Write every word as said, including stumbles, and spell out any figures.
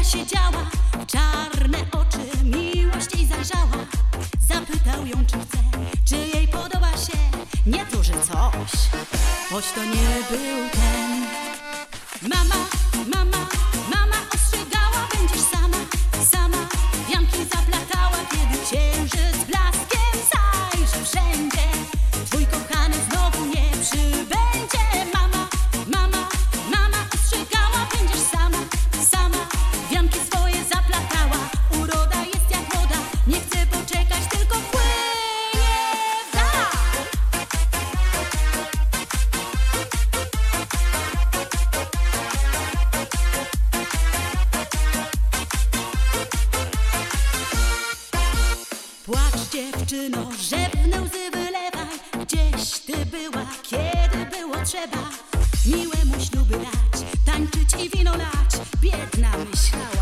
siedziała, w czarne oczy miłość jej zajrzała. Zapytał ją, czy chce, czy jej podoba się. Nie to, że coś, choć to nie był ten. Mama, mama, mama ostrzegała, będziesz sama, sama. Wianki zaplatała, kiedy księżyc blaskiem zajrzy wszędzie. Twój kochany znowu nie przybędzie. Mama, mama, mama ostrzegała, będziesz sama, sama. Wianki swoje zaplatała, uroda jest jak woda. Nie chcę poczekać, tylko płynie w dal. Płacz, dziewczyno, rzewne łzy wylewaj. Gdzieś ty była, kiedy było trzeba miłemu śluby dać, tańczyć i wino lać. Biedna myślała,